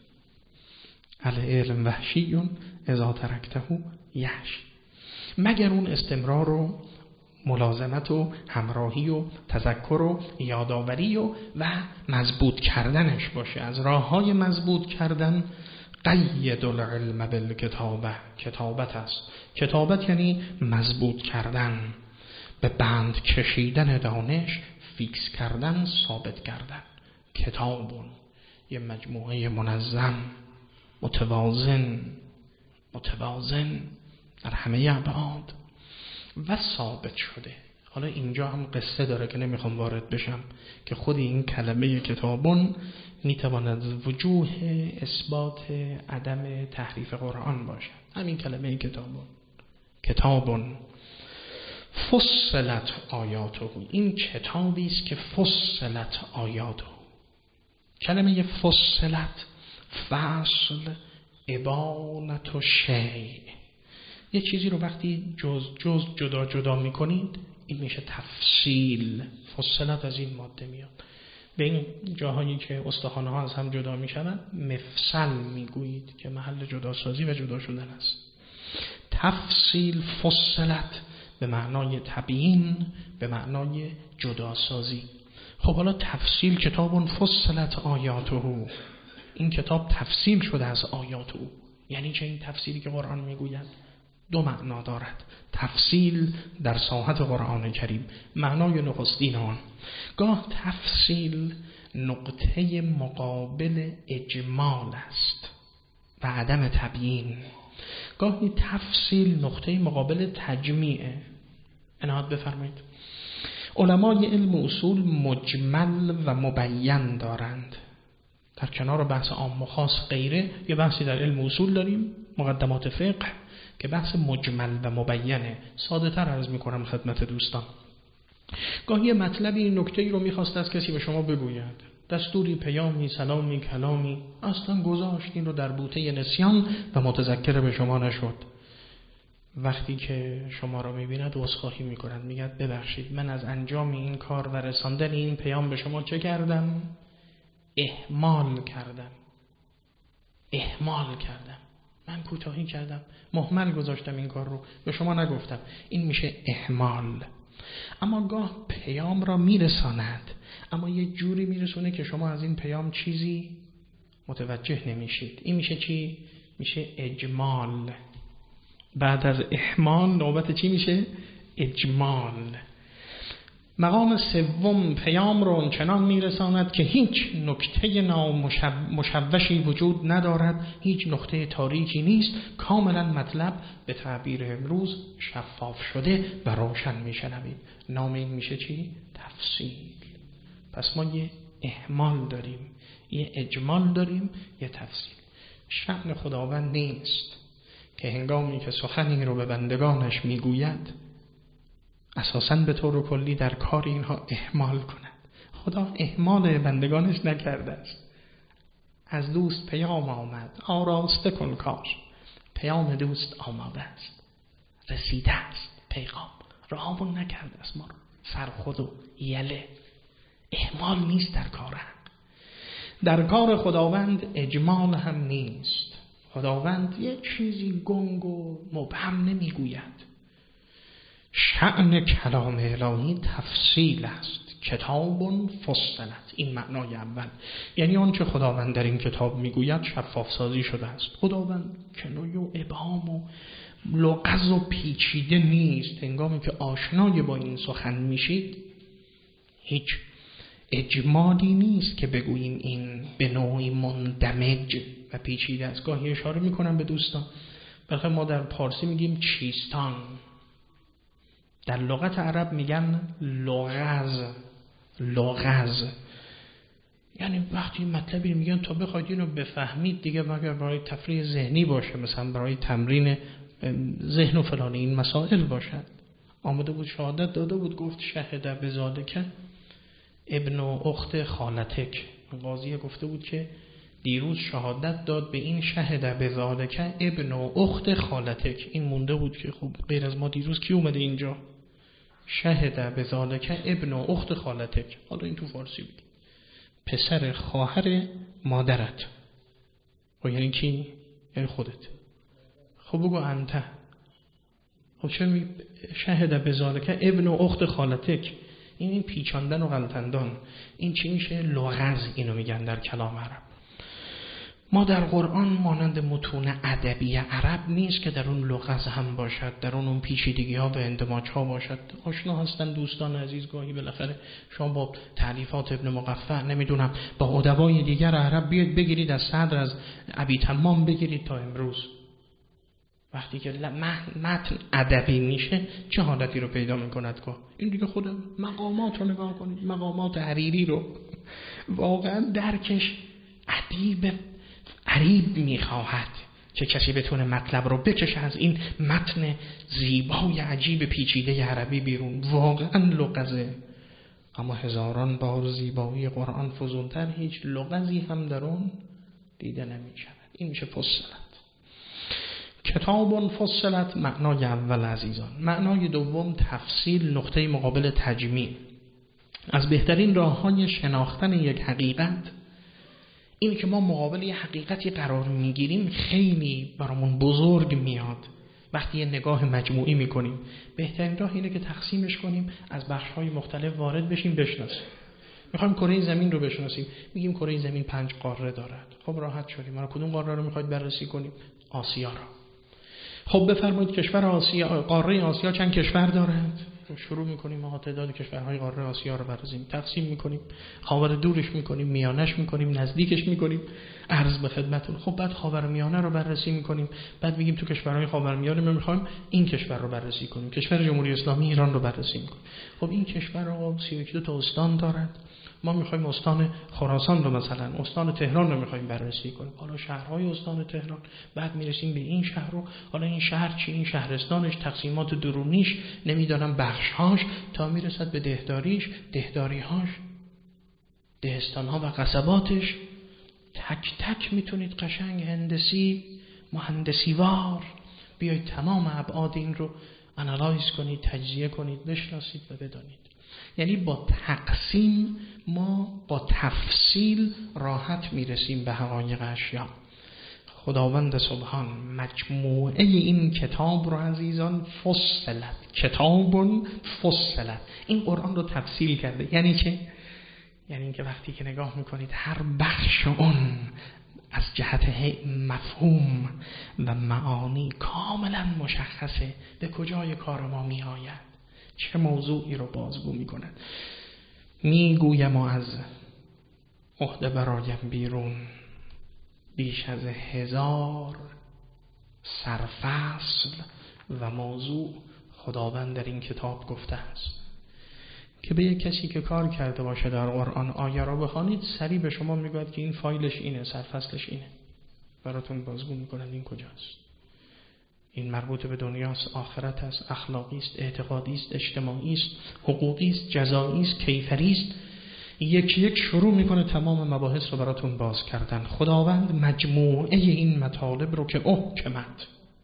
Speaker 1: العلم وحشیون اذا ترکته یحش. مگر اون استمرار و ملازمت و همراهی و تذکر و یادآوری و و مضبوط کردنش باشه. از راههای مضبوط کردن قید العلم بالکتابه، کتابت است. کتابت یعنی مضبوط کردن، به بند کشیدن دانش، فیکس کردن، ثابت کردن. کتابون یه مجموعه منظم، متوازن متوازن در همه ابعاد و ثابت شده. حالا اینجا هم قصه داره که نمیخوام وارد بشم، که خود این کلمه کتابون میتواند وجوه اثبات عدم تحریف قرآن باشد. همین کلمه کتابون، کتابون فصلت آیاته، این کتابی است که فصلت آیاته. کلمه فصلت، فصل، ابانت و شیء. یه چیزی رو وقتی جز جز جدا جدا میکنید، این میشه تفصیل. فصلت از این ماده میاد. به این جاهایی که استخوان‌ها ها از هم جدا میشن مفصل میگویید که محل جداسازی و جدا شدن است. تفصیل، فصلت به معنای تبیین، به معنای جداسازی. خب حالا تفصیل، کتابون فصلت آیاته، این کتاب تفصیل شده از آیات او. یعنی چه این تفصیلی که قرآن میگوید؟ دو معنا دارد. تفصیل در ساحت قرآن کریم، معنای نخستین آن، گاه تفصیل نقطه مقابل اجمال است و عدم تبیین. گاهی تفصیل نقطه مقابل تجمیعه. عنایت بفرمایید. علمای علم اصول مجمل و مبین دارند. در کنار بحث عام و خاص غیره، یه بحثی در علم اصول داریم، مقدمات فقه، که بحث مجمل و مبینه. ساده تر عرض میکنم خدمت دوستان. گاهی مطلبی، نکته‌ای رو میخواست از کسی به شما بگوید، دستوری، پیامی، سلامی، کلامی، اصلا گذاشت این رو در بوته نسیان و متذکر به شما نشد. وقتی که شما رو میبیند عذرخواهی میکند، میگد ببخشید من از انجام این کار و رساندن این پیام به شما چه کردم؟ اهمال کردم. اهمال کردم. من کوتاهی کردم، مهمل گذاشتم این کار رو، به شما نگفتم. این میشه اهمال. اما گاه پیام را میرساند، اما یه جوری میرسونه که شما از این پیام چیزی متوجه نمیشید. این میشه چی؟ میشه اجمال. بعد از احمال نوبت چی میشه؟ اجمال. مقام سوم پیام رو اونچنان میرساند که هیچ نکته نامشوشی وجود ندارد، هیچ نقطه تاریکی نیست، کاملا مطلب به تعبیر امروز شفاف شده و روشن میشنوید. نام این میشه چی؟ تفصیل. پس ما یه احمال داریم، یه اجمال داریم، یه تفصیل. شأن خداوند نیست که هنگامی که سخنی رو به بندگانش میگوید اساساً به طور کلی در کار اینها اهمال کند. خدا اهمال بندگانش نکرده است. از دوست پیام آمد، آراسته کن کار. پیام دوست آماده است، رسیده است، پیغام رهامون نکرده است. ما رو سرخود و یله اهمال نیست در کار حق. در کار خداوند اجمال هم نیست. خداوند یه چیزی گنگ و مبهم نمیگوید. شأن کلام الهی تفصیل است. کتاب فصلت، این معنای اول، یعنی آنچه خداوند در این کتاب میگوید شفاف سازی شده است. خداوند کنایه و ابهام و لغز و پیچیده نیست. هنگامی که آشنای با این سخن میشید هیچ اجمالی نیست که بگوییم این به نوعی مندمج و پیچیده است. گاهی اشاره میکنم به دوستان، بلکه ما در پارسی میگیم چیستان، در لغت عرب میگن لغز. لغز یعنی وقتی مطلبی میگن تا بخواید اینو بفهمید دیگه مگر برای تفریح ذهنی باشه، مثلا برای تمرین ذهن و فلان این مسائل باشد. آمده بود شهادت داده بود، گفت شهد بذالک ابن و اخت خالتک. قاضی گفته بود که دیروز شهادت داد به این شهد بذالک ابن و اخت خالتک. این مونده بود که خب غیر از ما دیروز کی اومده اینجا؟ شهد بذالک ابن و اخت خالتک. حالا این تو فارسی بود پسر خواهر مادرت. و یعنی کی؟ یعنی خودت. خب بگو انت. خب چرا می شهد بذالک ابن و اخت خالتک؟ این این پیچاندن و غلطندان. این چی میشه؟ لغز. اینو میگن در کلام عرب. ما در قرآن مانند متون ادبی عرب نیست که در اون لغز هم باشد، در اون اون پیچیدگی ها و اندماج ها باشد. آشنا هستن دوستان عزیز، گاهی بالاخره شما با تعلیفات ابن مقفع نمیدونم با ادبای دیگر عرب بیاید بگیرید، از صدر از ابی تمام بگیرید تا امروز. وقتی که متن ادبی میشه چه حالتی رو پیدا میکند؟ که این دیگه خود مقامات رو نگاه کنید، مقامات حریری رو واقعا درکش ادیب عریب میخواهد که کسی بتونه مطلب رو بکشه از این متن زیبای عجیب پیچیده عربی بیرون. واقعا لغزه. اما هزاران بار زیبایی قرآن فزونتر هیچ لغزی هم در اون دیده نمیشود. این میشه فصلت. کتاب فصلت معنای اول عزیزان. معنای دوم تفصیل، نقطه مقابل تجمیع. از بهترین راه‌های شناختن یک حقیقت این که ما مقابل یه حقیقتی قرار میگیریم خیلی برامون بزرگ میاد. وقتی یه نگاه مجموعی میکنیم بهترین راه اینه که تقسیمش کنیم، از بخش‌های مختلف وارد بشیم، بشناسیم. میخوایم کره زمین رو بشناسیم، میگیم کره زمین پنج قاره دارد. خب راحت شدیم. ما کدوم قاره رو میخواید بررسی کنیم؟ آسیا رو. خب بفرمایید کشور آسیا، قاره آسیا چند کشور دارد؟ شروع میکنیم ما تعداد کشورهای قاره آسیا رو بررسی، تقسیم میکنیم، خاور دورش میکنیم، میانش میکنیم، نزدیکش میکنیم. عرض به خدمتتون. خب بعد خاورمیانه رو بررسی میکنیم، بعد میگیم تو کشورهای خاورمیانه ما میخوایم این کشور رو بررسی کنیم، کشور جمهوری اسلامی ایران رو بررسی میکنیم. خب این کشور رو سی و یک تا استان دارد، ما میخوایم استان خراسان رو مثلا استان تهران رو میخوایم بررسی کنیم. حالا شهرهای استان تهران، بعد میرسیم به این شهر رو، حالا این شهر چی، این شهرستانش، تقسیمات درونیش، نمیدونم بخشهاش، تا میرسد به دهداریش، دهداریهاش، دهستانها و قصباتش. تک تک میتونید قشنگ هندسی مهندسیوار بیاید تمام ابعاد این رو آنالایز کنید، تجزیه کنید، بشناسید و بدانید. یعنی با تقسیم ما با تفصیل راحت میرسیم به حقایق اشیا. خداوند سبحان مجموعه این کتاب رو عزیزان فصلت، کتاب فصلت، این قرآن رو تفصیل کرده. یعنی که یعنی اینکه وقتی که نگاه میکنید هر بخش اون از جهت مفهوم و معانی کاملا مشخصه به کجای کار ما می آید، چه موضوعی رو بازگو می کند. می گویم از عهده برایم بیرون بیش از هزار سرفصل و موضوع خداوند در این کتاب گفته است که به یک کسی که کار کرده باشه در قرآن آیه را بخوانید سریع به شما میگوید که این فایلش اینه، سرفصلش اینه، براتون بازگو میکنند این کجاست، این مربوط به دنیاست، آخرت است، اخلاقی است، اعتقادی است، اجتماعی است، حقوقی است، جزایی است، کیفری است. یک یک شروع میکنه تمام مباحث رو براتون باز کردن. خداوند مجموعه این مطالب رو که احکمت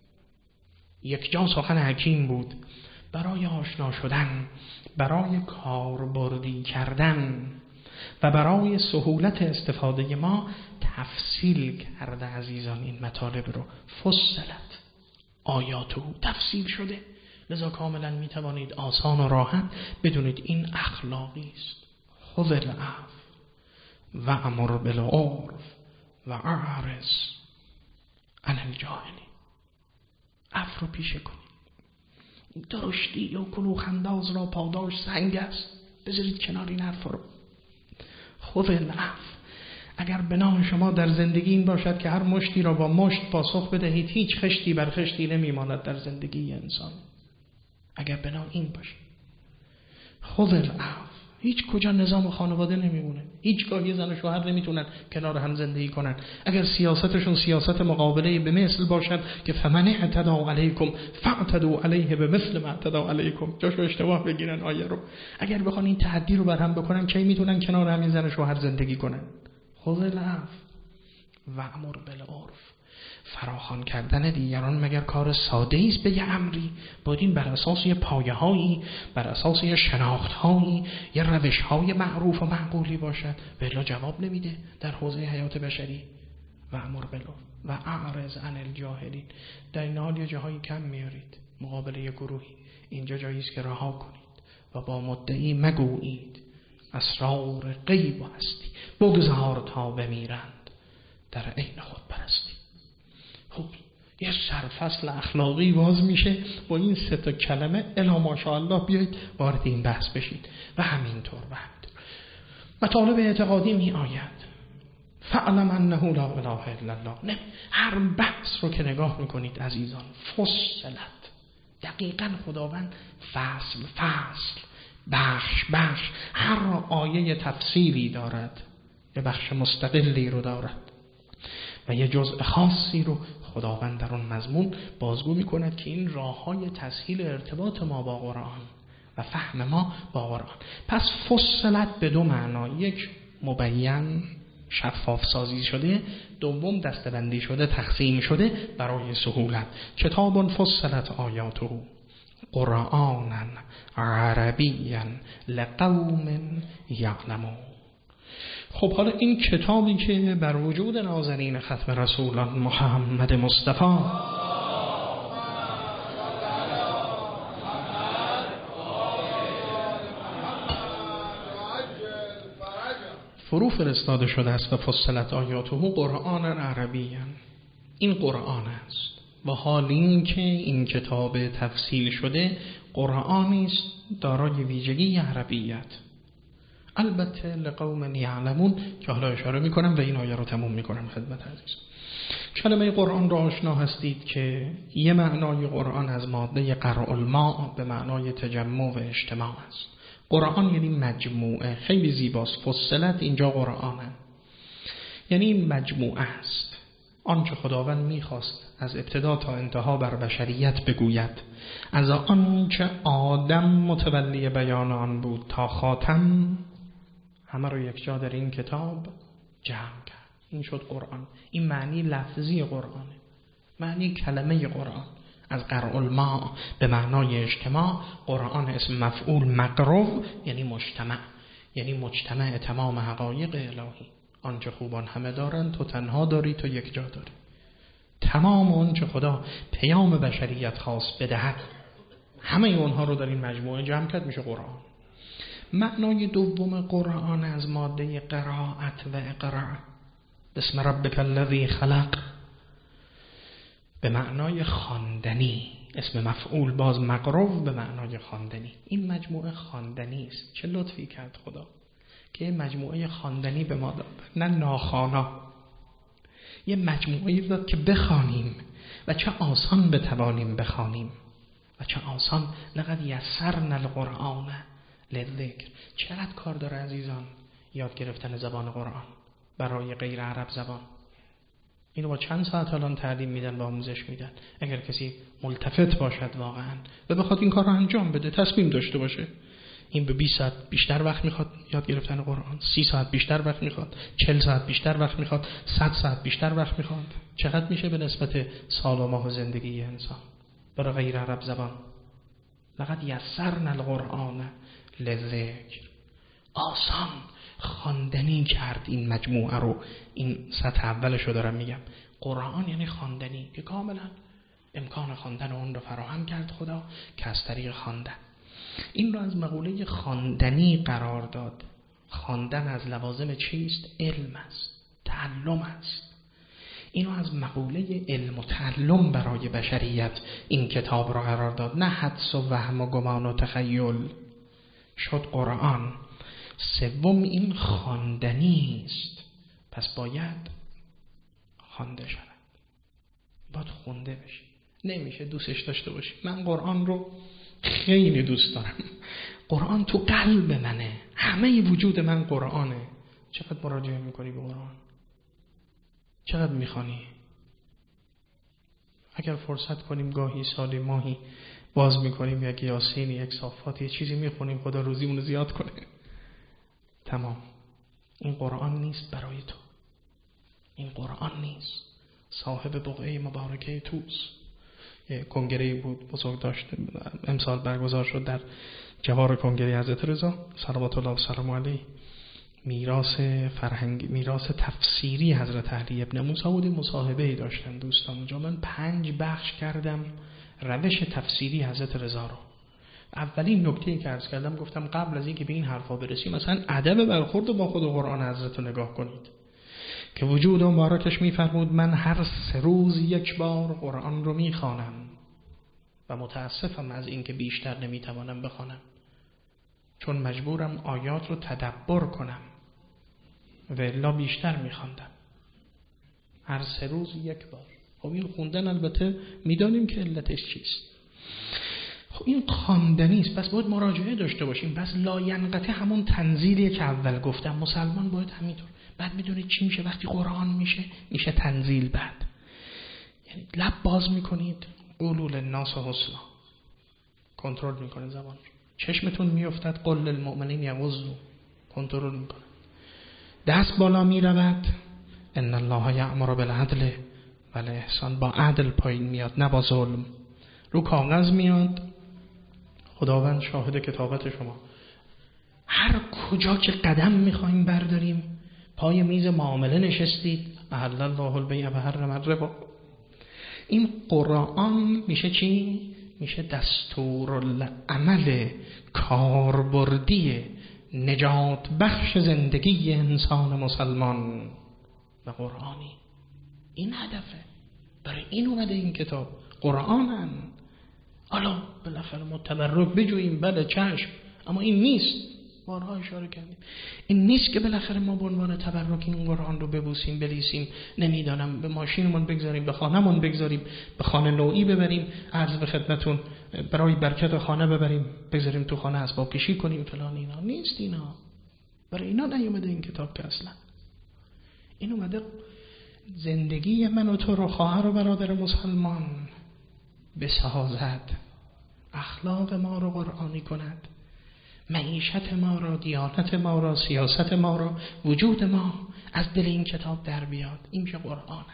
Speaker 1: یک جا سخن حکیم بود برای آشنا شدن، برای کاربردی کردن و برای سهولت استفاده ما تفصیل کرده عزیزان. این مطالب رو فصلت آیاتو تفصیل شده، لذا کاملا میتوانید آسان و راحت بدونید این اخلاقی است. خذ العفو و امر بالعرف و اعرض عن الجاهلین. عفو رو پیشه کنید، درشتی و کلوخنداز را پاداش سنگ است، بذارید کنار این حرف رو. خذ العفو. اگر بنا شما در زندگی این باشد که هر مشتی را با مشت پاسخ بدهید، هیچ خشتی بر خشتی نمیماند در زندگی انسان. اگر بنا این باشه، خذ العفو، هیچ کجا نظام خانواده نمیمونه، هیچ گاه یه زن و شوهر نمیتونن کنار هم زندگی کنن. اگر سیاستشون سیاست مقابله به مثل باشد که فمن اعتدى علیکم فاعتدوا علیه بمثل ما اعتدى علیکم، جاشو اشتباه بگیرن آیه رو. اگر بخوان این تحدی رو برهم بکنن کی میتونن کنار هم زن و شوهر زندگی کنن؟ خذ العفو و امر بالعرف. فراخوان کردن دیگران مگر کار ساده است؟ به یه امری باید این بر اساس یه پایه‌هایی، بر اساس یه شناخت‌هایی، یه روش‌های معروف و معقولی باشد؟ بلا جواب نمیده در حوزه حیات بشری. و امر بالعرف و اعرض عن الجاهلین. در این حال یه جاهایی کم میارید مقابل یه گروهی، اینجا جایی است که رها کنید و با مدعی مگویید اسرار غیب و هستی بگذار تا بمیرند در عین خود پرستی. خب یه سرفصل اخلاقی باز میشه با این سه تا کلمه. الا ماشاءالله بیایید وارد این بحث بشید. و همینطور و همینطور مطالب اعتقادی می آید. فعلم انه لا اله الا الله. نه، هر بحث رو که نگاه میکنید عزیزان فصلت، دقیقاً خداوند فصل فصل، بخش بخش، هر آیه تفصیلی دارد، یه بخش مستقلی رو دارد و یه جزء خاصی رو خداوند در اون مضمون بازگو میکند که این راههای تسهیل ارتباط ما با قرآن و فهم ما با قرآن. پس فصلت به دو معنا، یک مبین شفاف سازی شده، دوم دسته‌بندی شده، تقسیم شده برای سهولت. کتاب فصلت آیاته قرآنا عربیا لقوم یعلمون. خب حالا این کتابی که بر وجود نازنین ختم رسولان محمد مصطفی فرو فرستاده شده است و فصلت آیاته قرآن عربیا، این قرآن است. و حال این که این کتاب تفصیل شده قرآنی است دارای ویژگی عربیت، البته لقوم یعلمون که حالا اشاره میکنم و این آیه رو تموم میکنم خدمت عزیز. کلمه قرآن را آشنا هستید که یه معنای قرآن از ماده قرء الماء به معنای تجمع و اجتماع است. قرآن یعنی مجموعه، خیلی زیباست. فصلت اینجا قرآنه یعنی مجموعه است. آنچه خداوند میخواست از ابتدا تا انتها بر بشریت بگوید، از آنچه آدم متولی بیان آن بود تا خاتم، همه رو یک جا در این کتاب جمع کرد. این شد قرآن. این معنی لفظی قرآنه، معنی کلمه قرآن. از قرء الماء به معنای اجتماع، قرآن اسم مفعول مقرو یعنی مجتمع، یعنی مجتمع تمام حقایق الهی. آنچه خوبان همه دارن تو تنها داری، تو یک جا داری. تمام اون چه خدا پیام بشریت خواست بدهد، همه اونها رو در این مجموعه جمع کرد، میشه قرآن. معنای دوم قرآن از ماده قرائت و اقرا، بسم ربک الذی خلق، به معنای خواندنی، اسم مفعول باز مقرو به معنای خواندنی. این مجموعه خواندنی است. چه لطفی کرد خدا که مجموعه خواندنی به ما داد، نه ناخوانا. یه مجموعه داد که بخوانیم و چه آسان بتوانیم بخوانیم و چه آسان. لقد یسرنا القرآن للذکر. چقدر کار داره عزیزان یاد گرفتن زبان قرآن برای غیر عرب زبان. اینو با چند ساعت الان تعلیم میدن و آموزش میدن. اگر کسی ملتفت باشد واقعا و بخواد این کار رو انجام بده، تصمیم داشته باشه، این به بیست ساعت بیشتر وقت میخواد یاد گرفتن قرآن، سی ساعت بیشتر وقت میخواد، چهل ساعت بیشتر وقت میخواد، صد ساعت بیشتر وقت میخواد. چقدر میشه به نسبت سال و ماه و زندگی انسان برای غیر عرب زبان؟ لقد یسرنا القرآن للذکر. آسان خواندنی کرد این مجموعه رو. این سطح اولش رو دارم میگم. قرآن یعنی خواندنی که کاملا امکان خواندن اون رو فراهم کرد خدا که از طریق خواندن. این رو از مقوله خواندنی قرار داد. خواندن از لوازم چیست؟ علم است، تعلم است. اینو از مقوله علم و تعلم برای بشریت این کتاب را قرار داد، نه حدس و وهم و گمان و تخیل. شد قرآن. سوم این خواندنی است، پس باید خوانده شود، باید خونده بشه. نمیشه دوستش داشته باشی. من قرآن رو خیلی دوست دارم، قرآن تو قلب منه، همه وجود من قرآنه. چقدر مراجعه میکنی به قرآن؟ چقدر میخوانی؟ اگر فرصت کنیم گاهی سالی ماهی باز میکنیم یک یاسین، یک صافات، یک چیزی میخونیم، خدا روزیمون رو زیاد کنه. تمام. این قرآن نیست برای تو، این قرآن نیست. صاحب بقعه مبارکه توس یک کنگره بود بزرگ داشت، امسال برگزار شد در جوار کنگره حضرت رضا صلوات الله و سلام علیه. میراث فرهنگی، میراث تفسیری حضرت علی ابن موسی بود. مصاحبه‌ای داشتن دوستان اونجا. من پنج بخش کردم روش تفسیری حضرت رضا رو. اولین نکته‌ای که عرض کردم گفتم قبل از اینکه به این حرفا برسیم مثلا ادب برخورد با خود قرآن حضرت رو نگاه کنید که وجود مبارکش می‌فرمود من هر سه روز یک بار قرآن رو می‌خوانم و متاسفم از اینکه بیشتر نمی‌توانم بخوانم، چون مجبورم آیات رو تدبر کنم و الا بیشتر می‌خواندم. هر سه روز یک بار. خب این خوندن البته می‌دانیم که علتش چیست. خب این خواندنی است، پس باید مراجعه داشته باشیم. پس لاینقطع همون تنزیلیه که اول گفتم. مسلمان باید همینطور. بعد میدونید چی میشه وقتی قرآن میشه؟ میشه تنزیل. بعد یعنی لب باز میکنید قولوا للناس حسنا، کنترل میکنه زبان رو. چشمتون میافتد قل للمؤمنین یغضوا، کنترل میکنه. دست بالا میرود ان الله یأمر بالعدل و الاحسان، با عدل پایین میاد نه با ظلم. رو کاغذ میاد، خداوند شاهد کتابت شما. هر کجا که قدم میخوایم برداریم، پای میز معامله نشستید احل الله البیع و حرم الربا. این قرآن میشه چی؟ میشه دستورالعمل کاربردی نجات بخش زندگی انسان مسلمان و قرآنی. این هدفه، برای این اومده این کتاب. قرآنن. حالا بالاخره ما تبرک بجوییم، بله چشم، اما این نیست. بارها اشاره کردیم این نیست که بالاخره ما به عنوان تبرک این قرآن رو ببوسیم، بلیسیم، نمیدانم به ماشینمون بگذاریم، به خانه‌مون بگذاریم، به خانه نوعی ببریم، عرض به خدمتون برای برکت خانه ببریم، بگذاریم تو خانه اسباب کشی کنیم فلان. اینا نیست. اینا برای اینا نیومده این کتاب که اصلا. این اومده زندگی من و تو رو، خواهر و برادر مسلمان، بسازد، اخلاق ما رو قرآنی کند، معیشت ما را، دیانت ما را، سیاست ما را، وجود ما از دل این کتاب در بیاد. این میشه قرآنن.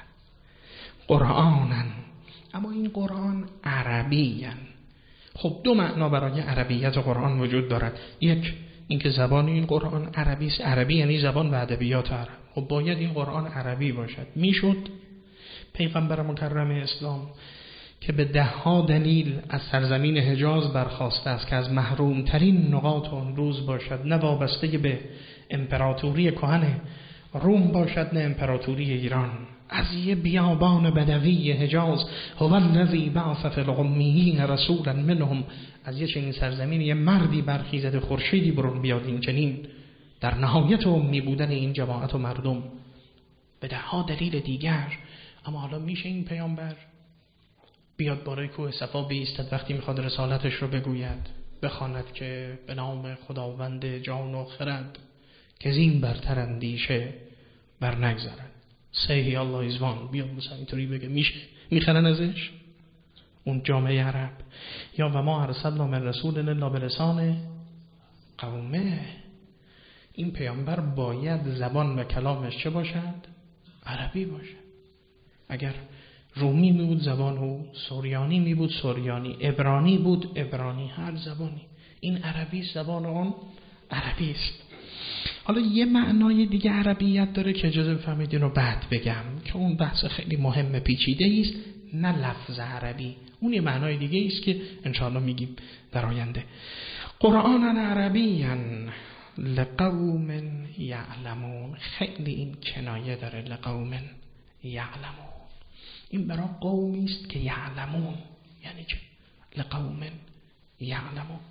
Speaker 1: قرآنن. اما این قرآن عربیین. خب دو معنا برای عربیت قرآن وجود دارد. یک اینکه زبان این قرآن عربی است. عربی یعنی زبان و ادبیات عرب. خب باید این قرآن عربی باشد. میشد پیغمبر مکرم اسلام که به ده ها دلیل از سرزمین حجاز برخاسته است که از محروم ترین نقاط آن روز باشد، نه وابسته به امپراتوری کهن روم باشد نه امپراتوری ایران، از یه بیابان بدوی حجاز، هو الذی بعث فی الامیین رسولا منهم، از یه چنین سرزمین یه مردی برخیزد خورشیدی برون بیاد، این چنین در نهایت امی بودن این جماعت و مردم به ده ها دلیل دیگر. اما حالا میشه این پیامبر بیاد بالای کوه صفا بایستد وقتی میخواد رسالتش رو بگوید، بخواند که به نام خداوند جان و خرد که زین برتر اندیشه بر نگذرد، سیحی الله ایزوان، بیاد مثلا اینطوری بگه، میشه میخرن ازش اون جامعه عرب؟ یا و ما ارسلنا من رسول الا بلسان قومه، این پیامبر باید زبان و کلامش چه باشد؟ عربی باشد. اگر رومی می بود زبان او، سوریانی می بود سوریانی، عبرانی بود عبرانی، هر زبانی. این عربی زبان اون عربی است. حالا یه معنای دیگه عربیت داره که اجازه بفهمید اینو بعد بگم که اون بحث خیلی مهم پیچیده است، نه لفظ عربی، اون یه معنای دیگه است که انشاءالله میگیم در آینده. قرآن عربی لقوم یعلمون، خیلی این کنایه داره، لقوم یعلمون، این برای قومی است که یعلمون. یعنی چه؟ لقوم یعلمون.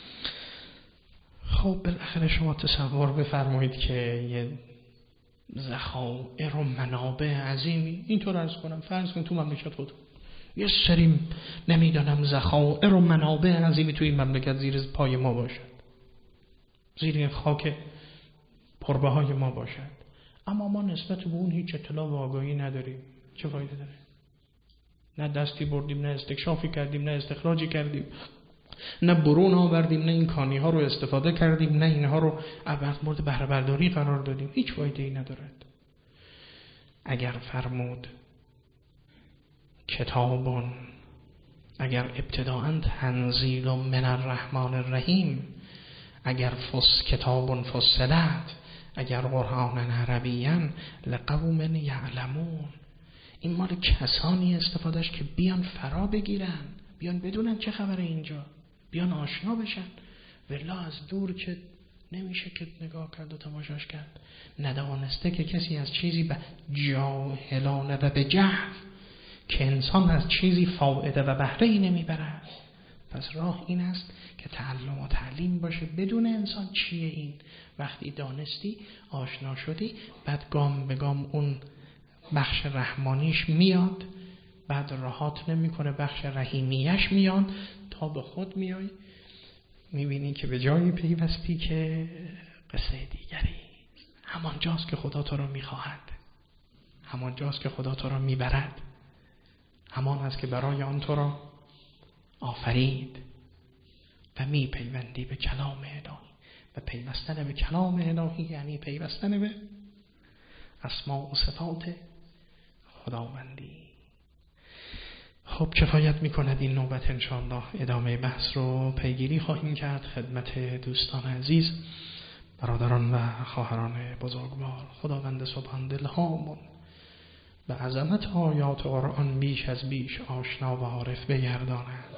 Speaker 1: خب بالاخره شما تصور بفرمایید که یه ذخایر و منابع عظیمی، اینطور عرض کنم، فرض کن تو مملکت خود یه سری نمیدانم ذخایر و منابع عظیمی تو این مملکت زیر پای ما باشد، زیر خاک پربه های ما باشد، اما ما نسبت به اون هیچ اطلاع و آگاهی نداریم، چه فایده داره؟ نه دستی بردیم، نه استکشافی کردیم، نه استخراجی کردیم، نه برون آوردیم، نه این کانی ها رو استفاده کردیم، نه اینها رو مورد بهره برداری قرار دادیم، هیچ فایده ای ندارد. اگر فرمود کتابون، اگر ابتداءً تنزیل من الرحمن الرحیم، اگر فص کتاب فصلت، اگر قرآن عربیاً لقوم یعلمون، این مال کسانی استفادهش که بیان فرا بگیرن، بیان بدونن چه خبره اینجا، بیان آشنا بشن. والله از دور که نمیشه که نگاه کرد و تماشاش کرد، ندانسته که کسی از چیزی به جاهلانه و به جهل، که انسان از چیزی فایده و بهره ای نمیبرد. پس راه این است که تعلم و تعلیم باشه، بدون انسان چیه این، وقتی دانستی آشنا شدی، بعد گام به گام اون بخش رحمانیش میاد، بعد راحت نمیکنه، بخش رحیمیش میاد، تا به خود میای میبینی که به جایی پیوستی که قصه دیگری، همان جاست که خدا تو را میخواهد، همان جاست که خدا تو را میبرد، همان است که برای آن تو را آفرید و میپیوندی به کلام الهی. و پیوستن به کلام الهی یعنی پیوستن به اسماء و صفات خداوندی. خب کفایت میکند این نوبت، انشاءالله ادامه بحث رو پیگیری خواهیم کرد خدمت دوستان عزیز، برادران و خواهران بزرگوار. خداوند سبحان دلهامون به عظمت آیات قرآن بیش از بیش آشنا و عارف بگرداند.